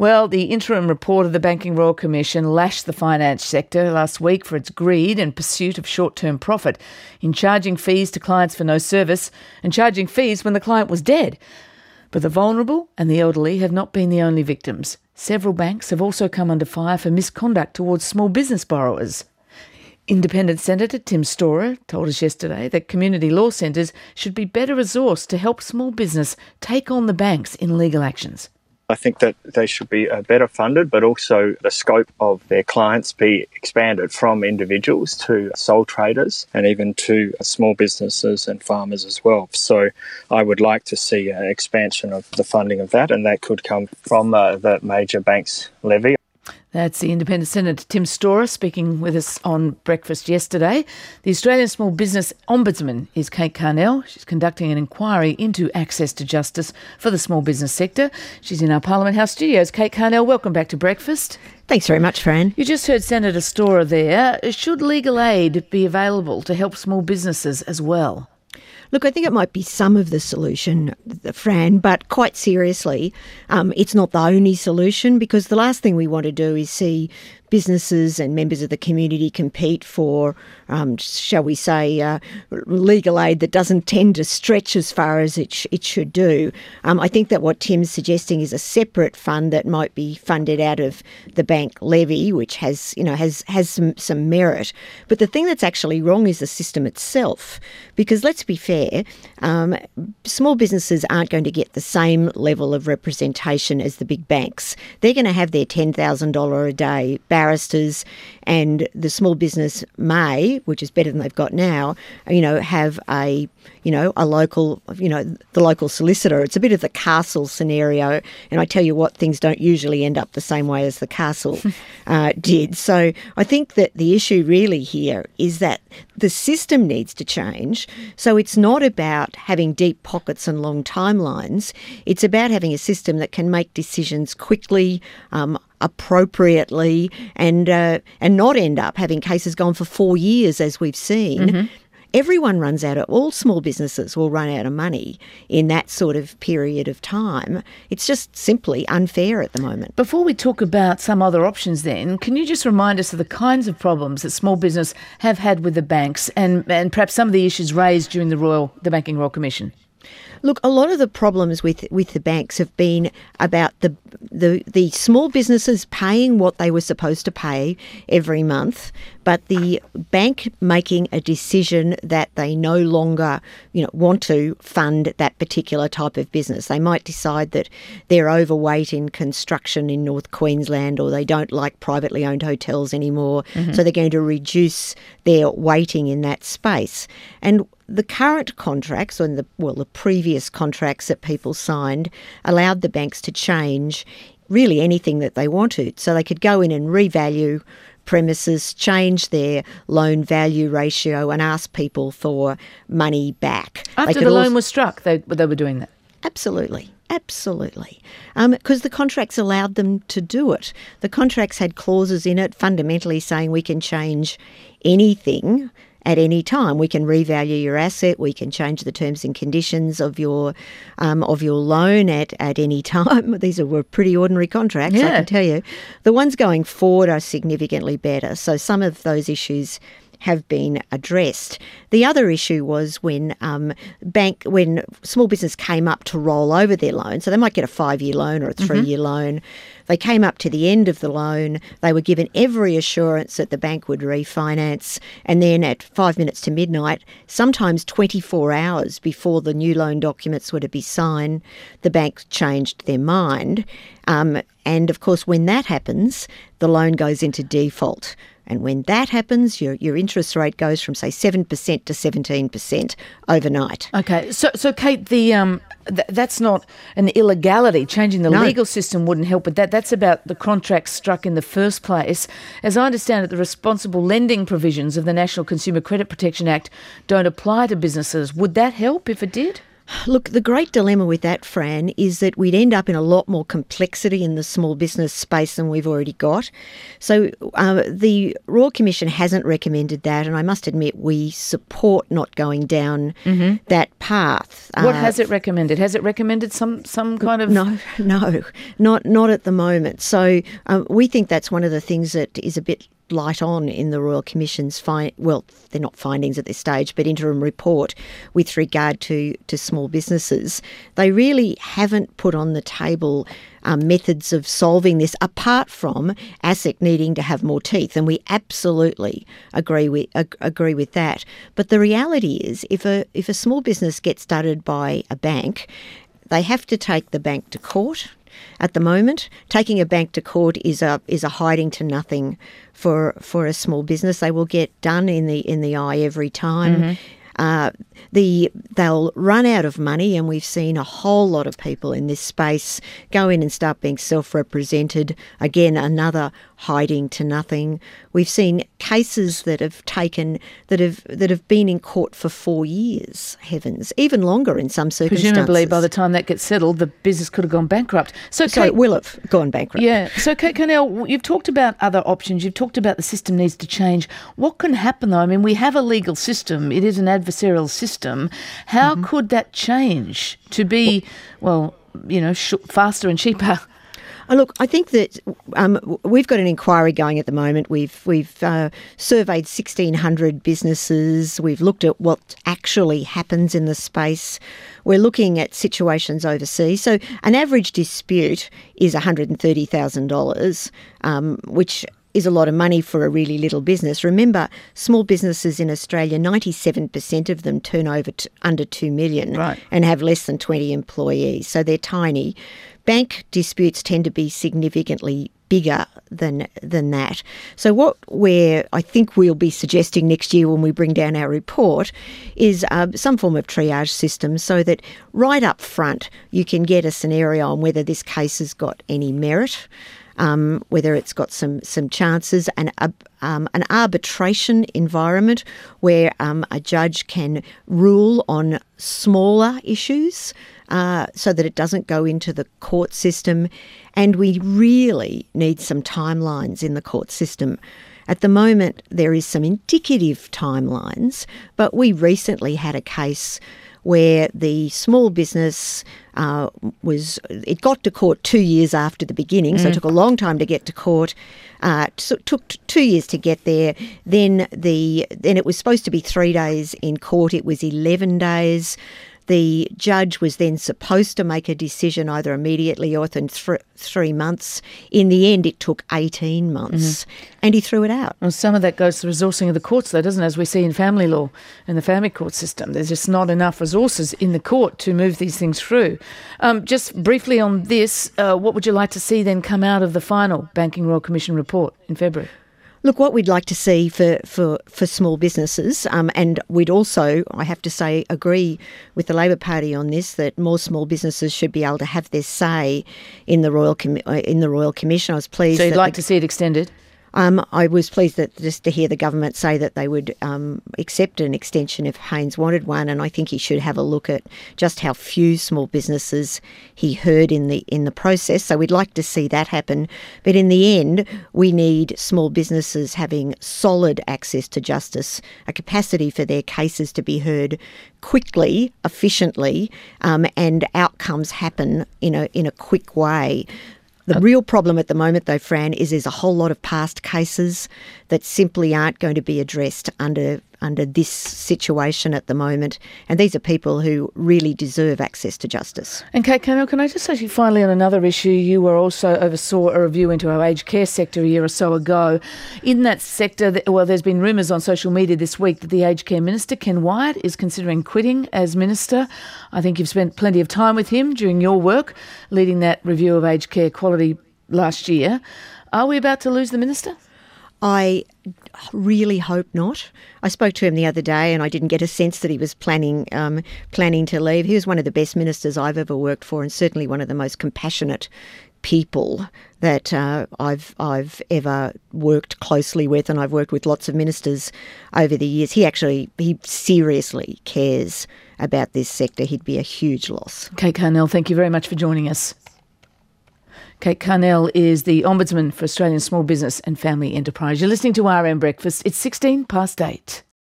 Well, the interim report of the Banking Royal Commission lashed the finance sector last week for its greed and pursuit of short-term profit in charging fees to clients for no service and charging fees when the client was dead. But the vulnerable and the elderly have not been the only victims. Several banks have also come under fire for misconduct towards small business borrowers. Independent Senator Tim Storer told us yesterday that community law centres should be better resourced to help small business take on the banks in legal actions. I think that they should be better funded, but also the scope of their clients be expanded from individuals to sole traders and even to small businesses and farmers as well. So I would like to see an expansion of the funding of that, and that could come from the major banks levy. That's the Independent Senator Tim Storer speaking with us on Breakfast yesterday. The Australian Small Business Ombudsman is Kate Carnell. She's conducting an inquiry into access to justice for the small business sector. She's in our Parliament House studios. Kate Carnell, welcome back to Breakfast. Thanks very much, Fran. You just heard Senator Storer there. Should legal aid be available to help small businesses as well? Look, I think it might be some of the solution, Fran, but quite seriously, it's not the only solution, because the last thing we want to do is see businesses and members of the community compete for, shall we say, legal aid that doesn't tend to stretch as far as it should do. I think that what Tim's suggesting is a separate fund that might be funded out of the bank levy, which has some merit. But the thing that's actually wrong is the system itself, because let's be fair, small businesses aren't going to get the same level of representation as the big banks. They're going to have their $10,000 a day barristers, and the small business may, which is better than they've got now, have a local, the local solicitor. It's a bit of the castle scenario, and I tell you what, things don't usually end up the same way as the castle did. So I think that the issue really here is that the system needs to change. So it's not about having deep pockets and long timelines. It's about having a system that can make decisions quickly, appropriately, and not end up having cases gone for 4 years, as we've seen. Mm-hmm. Everyone runs out of, all small businesses will run out of money in that sort of period of time. It's just simply unfair at the moment. Before we talk about some other options then, can you just remind us of the kinds of problems that small business have had with the banks and perhaps some of the issues raised during the Banking Royal Commission? Look, a lot of the problems with the banks have been about the small businesses paying what they were supposed to pay every month, but the bank making a decision that they no longer, want to fund that particular type of business. They might decide that they're overweight in construction in North Queensland, or they don't like privately owned hotels anymore, so they're going to reduce their weighting in that space. And the current contracts, or the previous contracts that people signed, allowed the banks to change really anything that they wanted. So they could go in and revalue premises, change their loan value ratio, and ask people for money back. After the loan was struck, they were doing that? Absolutely. Absolutely. Because the contracts allowed them to do it. The contracts had clauses in it fundamentally saying we can change anything at any time. We can revalue your asset. We can change the terms and conditions of your loan at any time. These were pretty ordinary contracts, I can tell you. The ones going forward are significantly better. So some of those issues have been addressed. The other issue was when small business came up to roll over their loan, so they might get a 5-year loan or a 3-year loan. They came up to the end of the loan. They were given every assurance that the bank would refinance, and then at 5 minutes to midnight, sometimes 24 hours before the new loan documents were to be signed, the bank changed their mind. And of course, when that happens, the loan goes into default. And when that happens, your interest rate goes from, say, 7% to 17% overnight. Okay. So Kate, that's not an illegality. Changing the legal system wouldn't help with that. That's about the contracts struck in the first place. As I understand it, the responsible lending provisions of the National Consumer Credit Protection Act don't apply to businesses. Would that help if it did? Look, the great dilemma with that, Fran, is that we'd end up in a lot more complexity in the small business space than we've already got. So the Royal Commission hasn't recommended that, and I must admit we support not going down that path. What has it recommended? Has it recommended some kind of... No, not at the moment. So we think that's one of the things that is a bit light on in the Royal Commission's they're not findings at this stage, but interim report with regard to small businesses. They really haven't put on the table methods of solving this apart from ASIC needing to have more teeth, and we absolutely agree with that. But the reality is, if a small business gets started by a bank, they have to take the bank to court. At the moment, taking a bank to court is a hiding to nothing for a small business. They will get done in the eye every time. They'll run out of money, and we've seen a whole lot of people in this space go in and start being self-represented. Again, another hiding to nothing. We've seen cases that have been in court for 4 years, heavens, even longer in some circumstances. Presumably, by the time that gets settled, the business could have gone bankrupt. So it will have gone bankrupt. Yeah. So, Kate Carnell, you've talked about other options. You've talked about the system needs to change. What can happen, though? I mean, we have a legal system. It is an adversarial system. How could that change to be, faster and cheaper? Look, I think that we've got an inquiry going at the moment. We've surveyed 1,600 businesses. We've looked at what actually happens in the space. We're looking at situations overseas. So an average dispute is $130,000, which is a lot of money for a really little business. Remember, small businesses in Australia, 97% of them turn over under $2 million and have less than 20 employees. So they're tiny. Bank disputes tend to be significantly bigger than that. So what I think we'll be suggesting next year when we bring down our report is some form of triage system so that right up front you can get a scenario on whether this case has got any merit, whether it's got some chances, and an arbitration environment where a judge can rule on smaller issues so that it doesn't go into the court system. And we really need some timelines in the court system. At the moment, there is some indicative timelines, but we recently had a case where the small business it got to court 2 years after the beginning, so it took a long time to get to court. So it took 2 years to get there. Then it was supposed to be 3 days in court. It was 11 days. The judge was then supposed to make a decision either immediately or within 3 months. In the end, it took 18 months, and he threw it out. Well, some of that goes to the resourcing of the courts, though, doesn't it? As we see in family law and the family court system, there's just not enough resources in the court to move these things through. Just briefly on this, what would you like to see then come out of the final Banking Royal Commission report in February? Look, what we'd like to see for small businesses, and we'd also, I have to say, agree with the Labor Party on this, that more small businesses should be able to have their say in the Royal Commission. I was pleased. So you'd like to see it extended? I was pleased just to hear the government say that they would accept an extension if Haynes wanted one, and I think he should have a look at just how few small businesses he heard in the process. So we'd like to see that happen. But in the end, we need small businesses having solid access to justice, a capacity for their cases to be heard quickly, efficiently, and outcomes happen in a quick way. The real problem at the moment, though, Fran, is there's a whole lot of past cases that simply aren't going to be addressed under this situation at the moment. And these are people who really deserve access to justice. And Kate Carnell, can I just ask you finally on another issue? You also oversaw a review into our aged care sector a year or so ago. In that sector, there's been rumours on social media this week that the aged care minister, Ken Wyatt, is considering quitting as minister. I think you've spent plenty of time with him during your work leading that review of aged care quality last year. Are we about to lose the minister? I really hope not. I spoke to him the other day and I didn't get a sense that he was planning to leave. He was one of the best ministers I've ever worked for, and certainly one of the most compassionate people that I've ever worked closely with, and I've worked with lots of ministers over the years. He seriously cares about this sector, he'd be a huge loss. Kate Carnell, thank you very much for joining us. Kate Carnell is the Ombudsman for Australian Small Business and Family Enterprise. You're listening to RM Breakfast. It's 16 past 8.